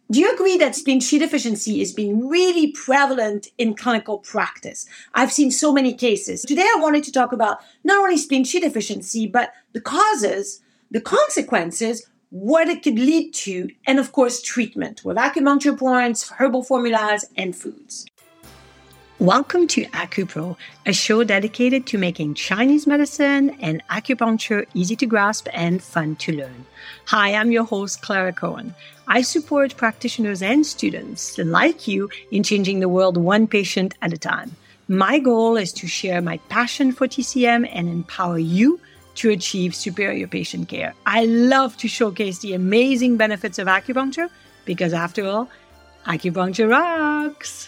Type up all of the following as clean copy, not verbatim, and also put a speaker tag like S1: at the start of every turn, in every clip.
S1: Do you agree that spleen Qi deficiency is being really prevalent in clinical practice? I've seen so many cases. Today, I wanted to talk about not only spleen Qi deficiency, but the causes, the consequences, what it could lead to, and of course, treatment with acupuncture points, herbal formulas, and foods. Welcome to AcuPro, a show dedicated to making Chinese medicine and acupuncture easy to grasp and fun to learn. Hi, I'm your host, Clara Cohen. I support practitioners and students like you in changing the world one patient at a time. My goal is to share my passion for TCM and empower you to achieve superior patient care. I love to showcase the amazing benefits of acupuncture because, after all, acupuncture rocks.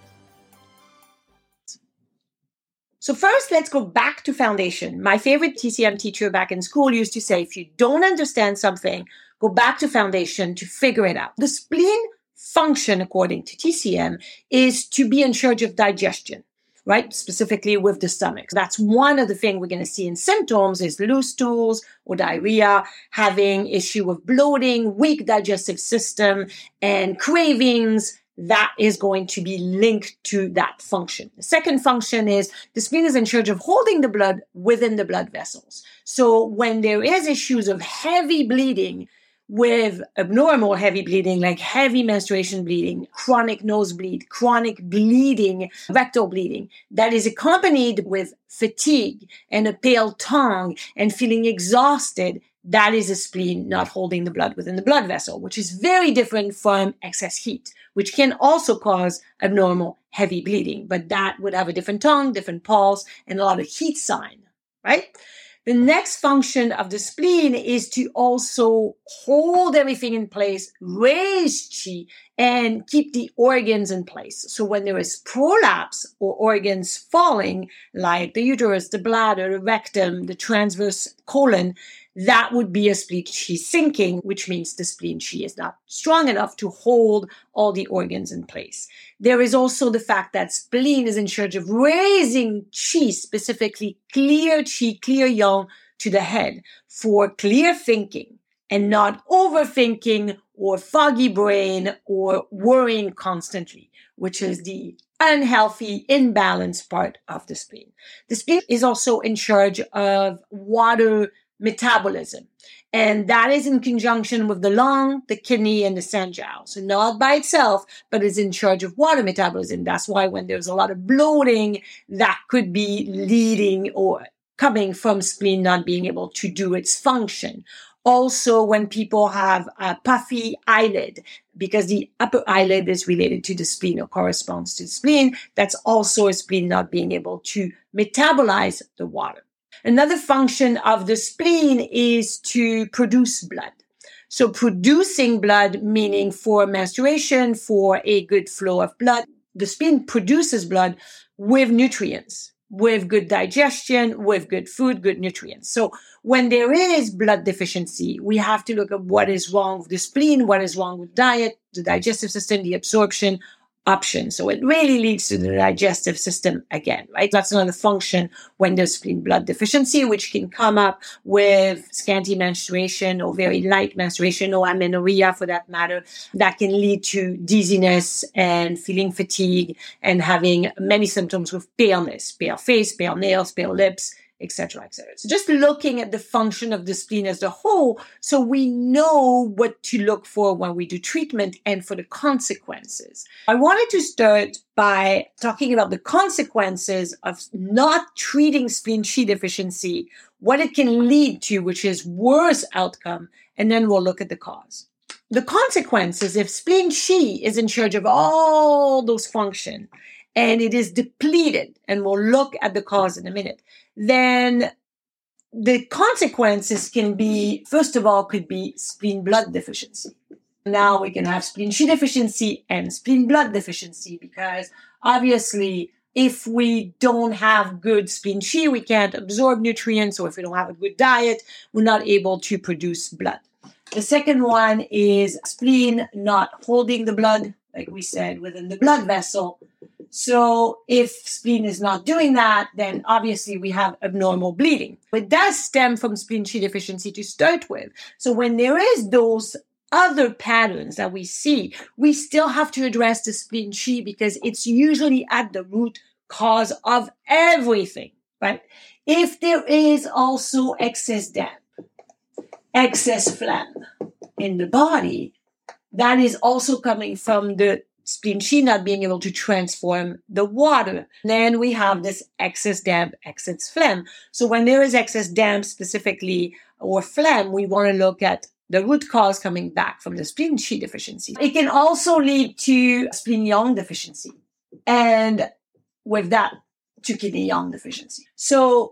S1: So first, let's go back to foundation. My favorite TCM teacher back in school used to say, if you don't understand something, go back to foundation to figure it out. The spleen function, according to TCM, is to be in charge of digestion, right? Specifically with the stomach. That's one of the things we're going to see in symptoms is loose stools or diarrhea, having issue with bloating, weak digestive system, and cravings. That is going to be linked to that function. The second function is the spleen is in charge of holding the blood within the blood vessels. So when there is issues of heavy bleeding with abnormal heavy bleeding, like heavy menstruation bleeding, chronic nosebleed, chronic bleeding, rectal bleeding, that is accompanied with fatigue and a pale tongue and feeling exhausted, that is a spleen not holding the blood within the blood vessel, which is very different from excess heat, which can also cause abnormal heavy bleeding. But that would have a different tongue, different pulse, and a lot of heat sign, right? The next function of the spleen is to also hold everything in place, raise qi, and keep the organs in place. So when there is prolapse or organs falling, like the uterus, the bladder, the rectum, the transverse colon, that would be a spleen qi sinking, which means the spleen qi is not strong enough to hold all the organs in place. There is also the fact that spleen is in charge of raising qi, specifically clear qi, clear yang, to the head for clear thinking and not overthinking or foggy brain or worrying constantly, which is the unhealthy, imbalanced part of the spleen. The spleen is also in charge of water metabolism. And that is in conjunction with the lung, the kidney, and the sangao. So not by itself, but is in charge of water metabolism. That's why when there's a lot of bloating, that could be leading or coming from spleen not being able to do its function. Also, when people have a puffy eyelid, because the upper eyelid is related to the spleen or corresponds to the spleen, that's also a spleen not being able to metabolize the water. Another function of the spleen is to produce blood. So producing blood, meaning for menstruation, for a good flow of blood, the spleen produces blood with nutrients, with good digestion, with good food, good nutrients. So when there is blood deficiency, we have to look at what is wrong with the spleen, what is wrong with diet, the digestive system, the absorption option. So it really leads to the digestive system again, right? That's another function when there's spleen blood deficiency, which can come up with scanty menstruation or very light menstruation or amenorrhea for that matter. That can lead to dizziness and feeling fatigue and having many symptoms with paleness, pale face, pale nails, pale lips, etc., etc. So just looking at the function of the spleen as a whole, so we know what to look for when we do treatment and for the consequences. I wanted to start by talking about the consequences of not treating spleen qi deficiency, what it can lead to, which is worse outcome, and then we'll look at the cause. The consequences, if spleen qi is in charge of all those functions, and it is depleted, and we'll look at the cause in a minute, then the consequences can be, first of all, could be spleen blood deficiency. Now we can have spleen qi deficiency and spleen blood deficiency because obviously if we don't have good spleen qi, we can't absorb nutrients, or if we don't have a good diet, we're not able to produce blood. The second one is spleen not holding the blood, like we said, within the blood vessel. So if spleen is not doing that, then obviously we have abnormal bleeding. It does stem from spleen qi deficiency to start with. So when there is those other patterns that we see, we still have to address the spleen Qi because it's usually at the root cause of everything, right? If there is also excess damp, excess phlegm in the body, that is also coming from the spleen Qi not being able to transform the water. Then we have this excess damp, excess phlegm. So when there is excess damp specifically or phlegm, we want to look at the root cause coming back from the spleen Qi deficiency. It can also lead to spleen Yang deficiency, and with that, to kidney Yang deficiency. So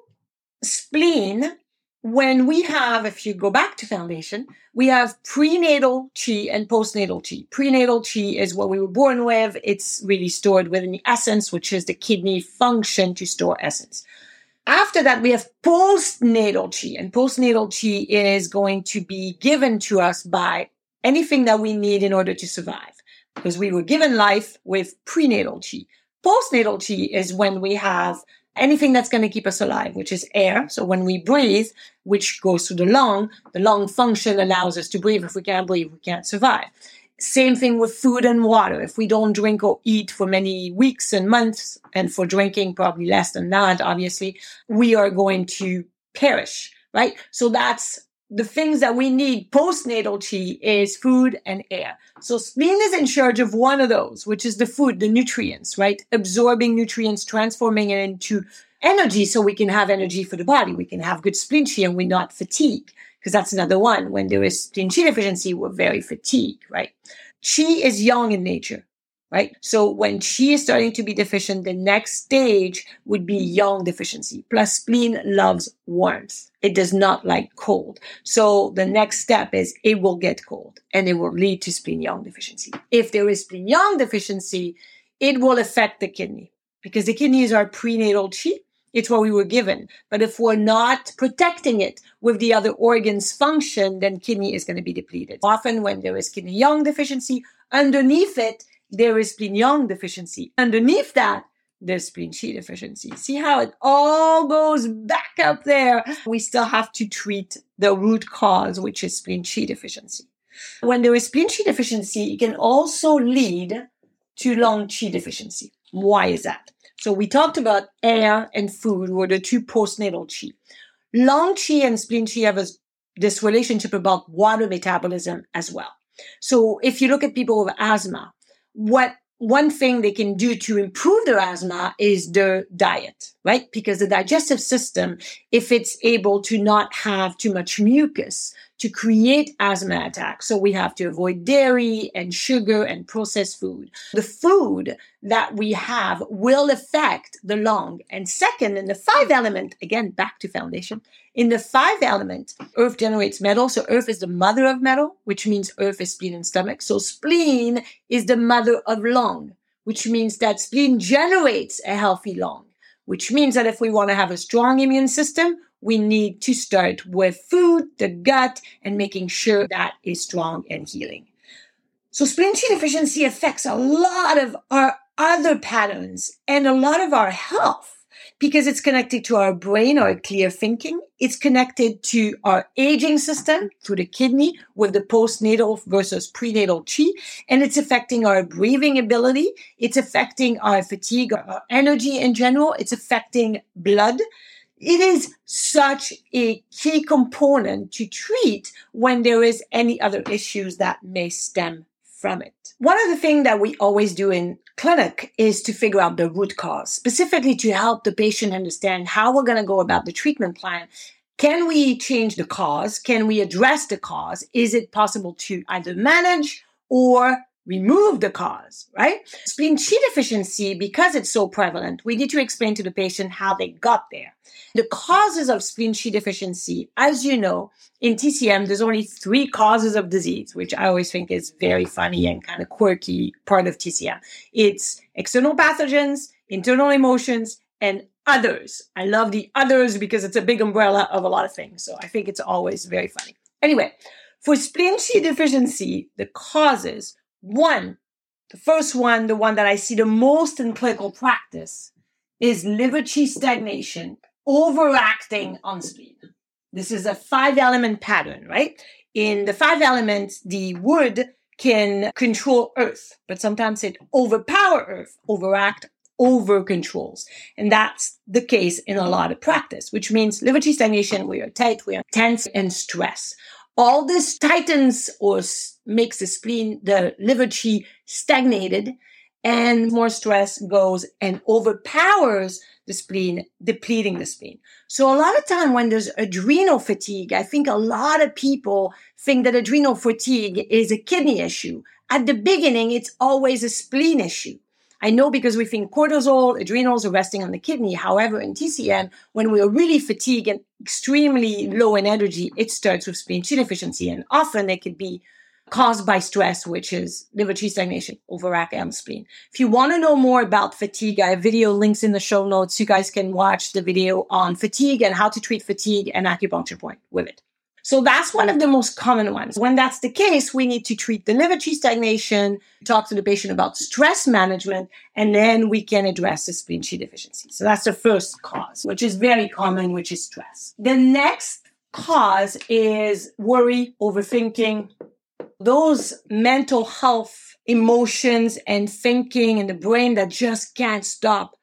S1: spleen, when we have, if you go back to foundation, we have prenatal Qi and postnatal Qi. Prenatal Qi is what we were born with. It's really stored within the essence, which is the kidney function to store essence. After that, we have postnatal Qi, and postnatal Qi is going to be given to us by anything that we need in order to survive, because we were given life with prenatal Qi. Postnatal Qi is when we have anything that's going to keep us alive, which is air. So when we breathe, which goes through the lung function allows us to breathe. If we can't breathe, we can't survive. Same thing with food and water. If we don't drink or eat for many weeks and months, and for drinking probably less than that, obviously, we are going to perish, right? So that's the things that we need. Postnatal Qi is food and air. So spleen is in charge of one of those, which is the food, the nutrients, right? Absorbing nutrients, transforming it into energy so we can have energy for the body. We can have good spleen Qi and we're not fatigued. Because that's another one. When there is spleen Qi deficiency, we're very fatigued, right? Qi is yang in nature, right? So when Qi is starting to be deficient, the next stage would be yang deficiency. Plus spleen loves warmth. It does not like cold. So the next step is it will get cold and it will lead to spleen yang deficiency. If there is spleen yang deficiency, it will affect the kidney because the kidney is our prenatal Qi. It's what we were given. But if we're not protecting it with the other organs' function, then kidney is going to be depleted. Often when there is kidney Yang deficiency, underneath it, there is spleen Yang deficiency. Underneath that, there's spleen Qi deficiency. See how it all goes back up there? We still have to treat the root cause, which is spleen Qi deficiency. When there is spleen Qi deficiency, it can also lead to lung Qi deficiency. Why is that? So we talked about air and food were the two postnatal Qi. Lung Qi and spleen Qi have this relationship about water metabolism as well. So if you look at people with asthma, one thing they can do to improve their asthma is their diet, right? Because the digestive system, if it's able to not have too much mucus to create asthma attacks, so we have to avoid dairy and sugar and processed food. The food that we have will affect the lung. And second, in the 5 element, again, back to foundation, in the 5 element, earth generates metal. So earth is the mother of metal, which means earth is spleen and stomach. So spleen is the mother of lung, which means that spleen generates a healthy lung, which means that if we want to have a strong immune system, we need to start with food, the gut, and making sure that is strong and healing. So spleen Qi deficiency affects a lot of our other patterns and a lot of our health because it's connected to our brain, our clear thinking. It's connected to our aging system through the kidney with the postnatal versus prenatal Qi. And it's affecting our breathing ability. It's affecting our fatigue, our energy in general. It's affecting blood. It is such a key component to treat when there is any other issues that may stem from it. One of the things that we always do in clinic is to figure out the root cause, specifically to help the patient understand how we're going to go about the treatment plan. Can we change the cause? Can we address the cause? Is it possible to either manage or remove the cause, right? Spleen Qi deficiency, because it's so prevalent, we need to explain to the patient how they got there. The causes of spleen Qi deficiency, as you know, in TCM, there's only 3 causes of disease, which I always think is very funny and kind of quirky part of TCM. It's external pathogens, internal emotions, and others. I love the others because it's a big umbrella of a lot of things. So I think it's always very funny. Anyway, for spleen Qi deficiency, the causes, the first one, the one that I see the most in clinical practice, is liver Qi stagnation overacting on spleen. This is a 5 element pattern, right? in the 5 elements, the wood can control earth, but sometimes it overpower earth, overact, over controls. And that's the case in a lot of practice, which means liver qi stagnation, we are tight, we are tense and stress. All this tightens or makes the spleen, the liver qi stagnated, and more stress goes and overpowers the spleen, depleting the spleen. So a lot of time when there's adrenal fatigue, I think a lot of people think that adrenal fatigue is a kidney issue. At the beginning, it's always a spleen issue. I know because we think cortisol, adrenals are resting on the kidney. However, in TCM, when we are really fatigued and extremely low in energy, it starts with spleen qi deficiency. And often it could be caused by stress, which is liver qi stagnation, overact, and spleen. If you want to know more about fatigue, I have video links in the show notes. You guys can watch the video on fatigue and how to treat fatigue and acupuncture point with it. So that's one of the most common ones. When that's the case, we need to treat the liver qi stagnation, talk to the patient about stress management, and then we can address the spleen qi deficiency. So that's the first cause, which is very common, which is stress. The next cause is worry, overthinking. Those mental health emotions and thinking in the brain that just can't stop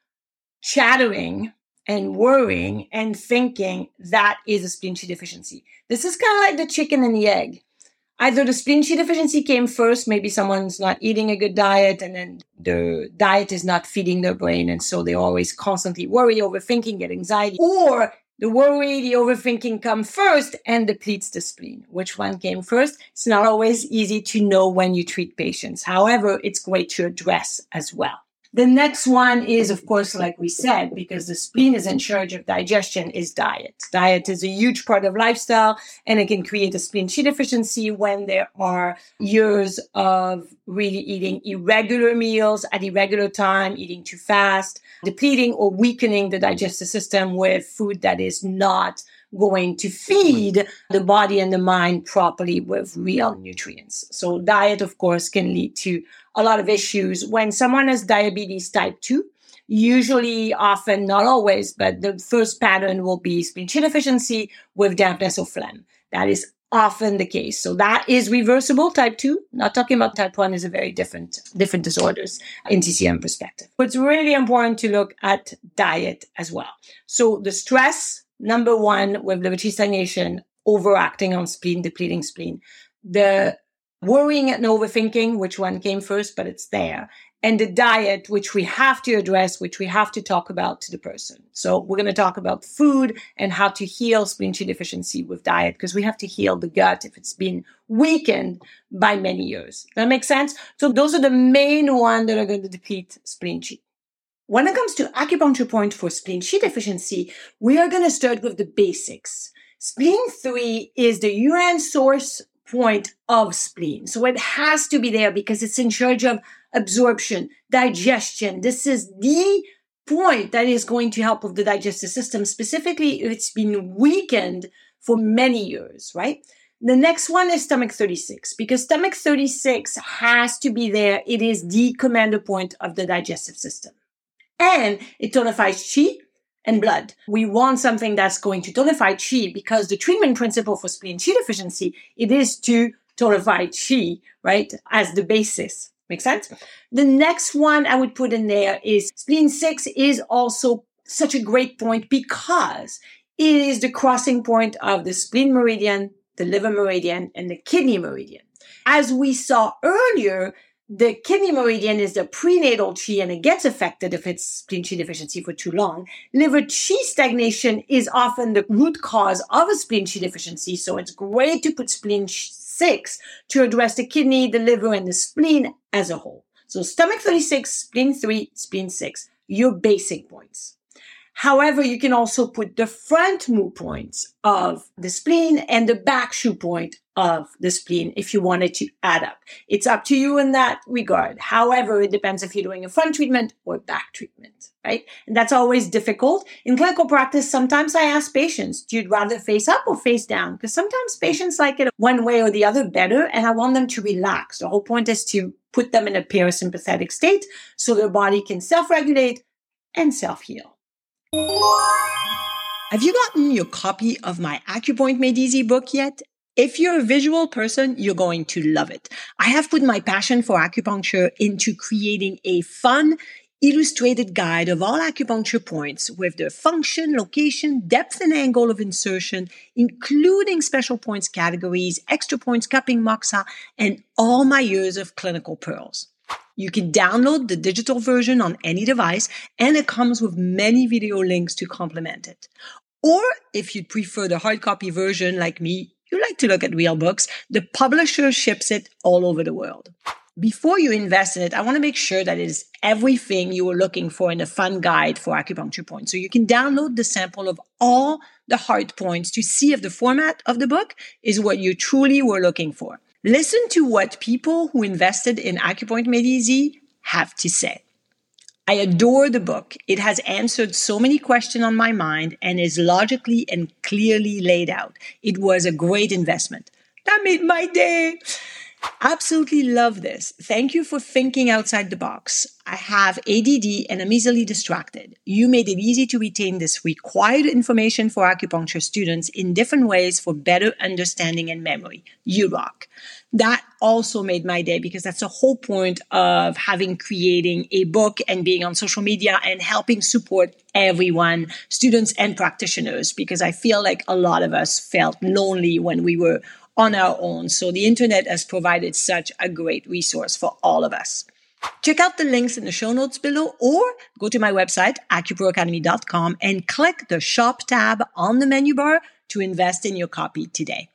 S1: chattering and worrying and thinking, that is a spleen qi deficiency. This is kind of like the chicken and the egg. Either the spleen qi deficiency came first, maybe someone's not eating a good diet and then the diet is not feeding their brain and so they always constantly worry, overthinking, get anxiety, or the worry, the overthinking come first and depletes the spleen. Which one came first? It's not always easy to know when you treat patients. However, it's great to address as well. The next one is, of course, like we said, because the spleen is in charge of digestion, is diet. Diet is a huge part of lifestyle, and it can create a spleen qi deficiency when there are years of really eating irregular meals at irregular time, eating too fast, depleting or weakening the digestive system with food that is not going to feed the body and the mind properly with real nutrients. So diet, of course, can lead to a lot of issues. When someone has diabetes type 2, usually, often, not always, but the first pattern will be spleen qi deficiency with dampness or phlegm. That is often the case. So that is reversible, type 2. Not talking about type 1 is a very different disorders in TCM perspective. But it's really important to look at diet as well. So the stress, number one, with liver qi stagnation, overacting on spleen, depleting spleen. The worrying and overthinking, which one came first, but it's there. And the diet, which we have to address, which we have to talk about to the person. So we're going to talk about food and how to heal spleen qi deficiency with diet, because we have to heal the gut if it's been weakened by many years. That makes sense? So those are the main ones that are going to deplete spleen qi. When it comes to acupuncture point for spleen qi deficiency, we are going to start with the basics. Spleen 3 is the urine source point of spleen. So it has to be there because it's in charge of absorption, digestion. This is the point that is going to help with the digestive system, specifically if it's been weakened for many years, right? The next one is stomach 36, because stomach 36 has to be there. It is the commander point of the digestive system. And it tonifies qi and blood. We want something that's going to tonify qi, because the treatment principle for spleen qi deficiency, it is to tonify qi, right, as the basis. Make sense? The next one I would put in there is spleen 6 is also such a great point because it is the crossing point of the spleen meridian, the liver meridian, and the kidney meridian. As we saw earlier, the kidney meridian is the prenatal qi, and it gets affected if it's spleen qi deficiency for too long. Liver qi stagnation is often the root cause of a spleen qi deficiency, so it's great to put spleen 6 to address the kidney, the liver, and the spleen as a whole. So stomach 36, spleen 3, spleen 6, your basic points. However, you can also put the front mu points of the spleen and the back shu point of the spleen if you wanted to add up. It's up to you in that regard. However, it depends if you're doing a front treatment or back treatment, right? And that's always difficult. In clinical practice, sometimes I ask patients, do you rather face up or face down? Because sometimes patients like it one way or the other better, and I want them to relax. The whole point is to put them in a parasympathetic state so their body can self-regulate and self-heal.
S2: Have you gotten your copy of my Acupoint Made Easy book yet?
S1: If you're a visual person, you're going to love it. I have put my passion for acupuncture into creating a fun, illustrated guide of all acupuncture points with their function, location, depth, and angle of insertion, including special points categories, extra points, cupping, moxa, and all my years of clinical pearls. You can download the digital version on any device, and it comes with many video links to complement it. Or if you'd prefer the hard copy version like me, you like to look at real books, the publisher ships it all over the world. Before you invest in it, I want to make sure that it is everything you were looking for in a fun guide for acupuncture points. So you can download the sample of all the hard points to see if the format of the book is what you truly were looking for. Listen to what people who invested in Acupoint Made Easy have to say. I adore the book. It has answered so many questions on my mind and is logically and clearly laid out. It was a great investment. That made my day. Absolutely love this. Thank you for thinking outside the box. I have ADD and I'm easily distracted. You made it easy to retain this required information for acupuncture students in different ways for better understanding and memory. You rock. That also made my day because that's the whole point of creating a book and being on social media and helping support everyone, students and practitioners, because I feel like a lot of us felt lonely when we were on our own. So the internet has provided such a great resource for all of us. Check out the links in the show notes below or go to my website, acuproacademy.com, and click the shop tab on the menu bar to invest in your copy today.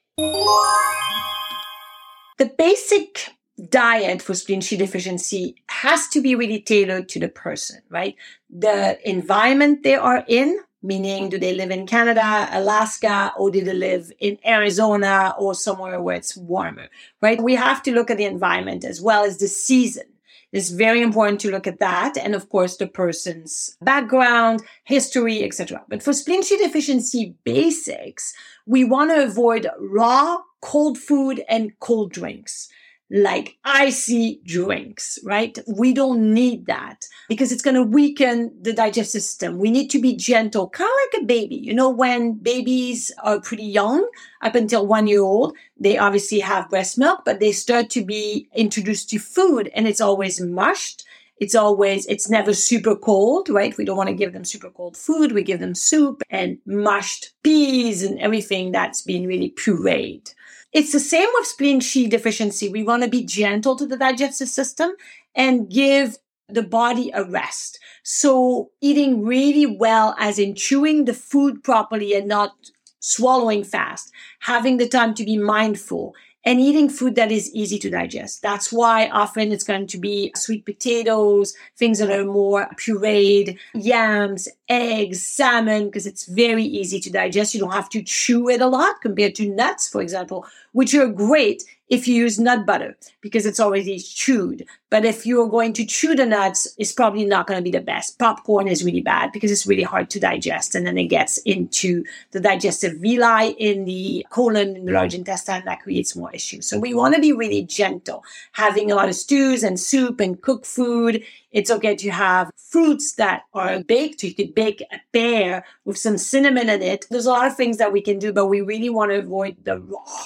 S1: The basic diet for spleen Qi deficiency has to be really tailored to the person, right? The environment they are in, meaning do they live in Canada, Alaska, or do they live in Arizona or somewhere where it's warmer, right? We have to look at the environment as well as the season. It's very important to look at that. And of course, the person's background, history, etc. But for spleen Qi deficiency basics, we want to avoid raw, cold food and cold drinks, like icy drinks, right? We don't need that because it's going to weaken the digestive system. We need to be gentle, kind of like a baby. You know, when babies are pretty young, up until 1 year old, they obviously have breast milk, but they start to be introduced to food and it's always mushed. It's never super cold, right? We don't want to give them super cold food. We give them soup and mushed peas and everything that's been really pureed. It's the same with spleen Qi deficiency. We want to be gentle to the digestive system and give the body a rest. So eating really well, as in chewing the food properly and not swallowing fast, having the time to be mindful, and eating food that is easy to digest. That's why often it's going to be sweet potatoes, things that are more pureed, yams, eggs, salmon, because it's very easy to digest. You don't have to chew it a lot compared to nuts, for example, which are great if you use nut butter because it's already chewed. But if you're going to chew the nuts, it's probably not going to be the best. Popcorn is really bad because it's really hard to digest. And then it gets into the digestive villi in the colon, in the large intestine, that creates more issues. So we want to be really gentle, having a lot of stews and soup and cooked food. It's okay to have fruits that are baked. You could bake a pear with some cinnamon in it. There's a lot of things that we can do, but we really want to avoid the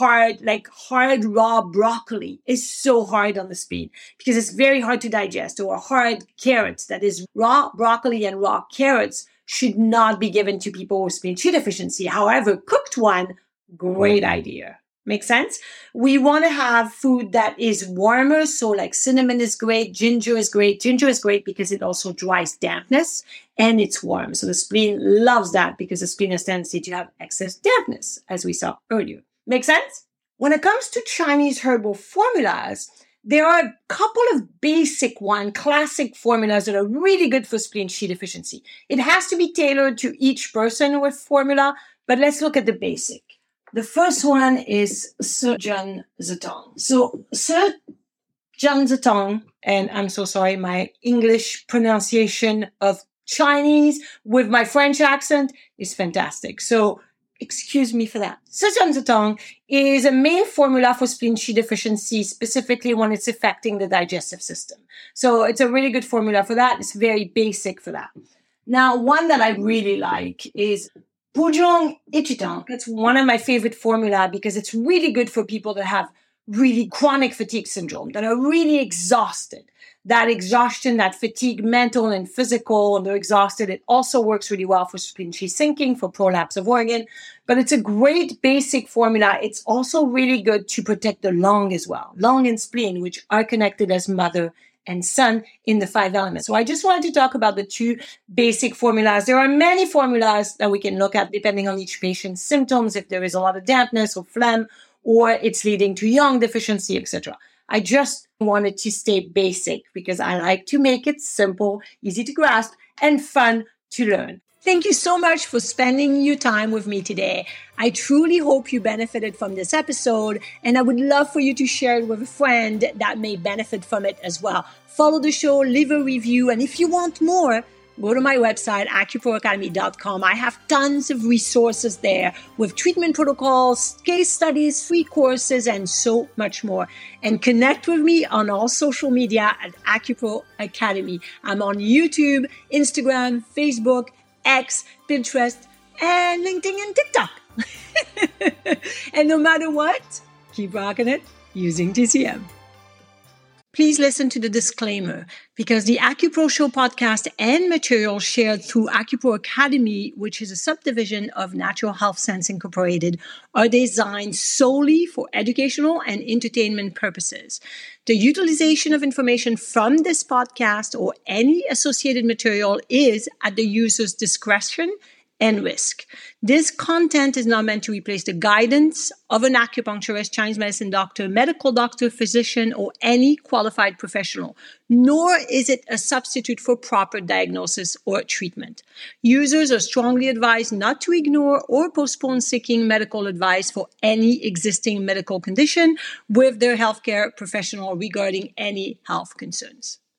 S1: hard raw broccoli is so hard on the spleen because it's very hard to digest, or hard carrots. That is, raw broccoli and raw carrots should not be given to people with spleen Qi deficiency. However, cooked one, great idea. Make sense? We want to have food that is warmer. So like cinnamon is great. Ginger is great. Ginger is great because it also dries dampness and it's warm. So the spleen loves that because the spleen has tendency to have excess dampness, as we saw earlier. Make sense? When it comes to Chinese herbal formulas, there are a couple of basic classic formulas that are really good for spleen Qi deficiency. It has to be tailored to each person with formula, but let's look at the basic. The first one is Shi Zhen Zhetong. So Shi Zhen Zhetong, and I'm so sorry, my English pronunciation of Chinese with my French accent is fantastic. So excuse me for that. Shi Zhen Zhetong is a main formula for spleen Qi deficiency, specifically when it's affecting the digestive system. So it's a really good formula for that. It's very basic for that. Now, one that I really like is Bujong Ichitang. That's one of my favorite formula because it's really good for people that have really chronic fatigue syndrome, that are really exhausted. That exhaustion, that fatigue, mental and physical, and they're exhausted. It also works really well for spleen chi sinking, for prolapse of organ. But it's a great basic formula. It's also really good to protect the lung as well. Lung and spleen, which are connected as mother and son in the 5 elements. So I just wanted to talk about the 2 basic formulas. There are many formulas that we can look at depending on each patient's symptoms, if there is a lot of dampness or phlegm, or it's leading to yang deficiency, etc. I just wanted to stay basic because I like to make it simple, easy to grasp, and fun to learn. Thank you so much for spending your time with me today. I truly hope you benefited from this episode, and I would love for you to share it with a friend that may benefit from it as well. Follow the show, leave a review, and if you want more, go to my website, acuproacademy.com. I have tons of resources there with treatment protocols, case studies, free courses, and so much more. And connect with me on all social media at Acupro Academy. I'm on YouTube, Instagram, Facebook, X, Pinterest, and LinkedIn and TikTok. And no matter what, keep rocking it using TCM. Please listen to the disclaimer because the AcuPro Show podcast and material shared through AcuPro Academy, which is a subdivision of Natural Health Sense Incorporated, are designed solely for educational and entertainment purposes. The utilization of information from this podcast or any associated material is at the user's discretion and risk. This content is not meant to replace the guidance of an acupuncturist, Chinese medicine doctor, medical doctor, physician, or any qualified professional, nor is it a substitute for proper diagnosis or treatment. Users are strongly advised not to ignore or postpone seeking medical advice for any existing medical condition with their healthcare professional regarding any health concerns.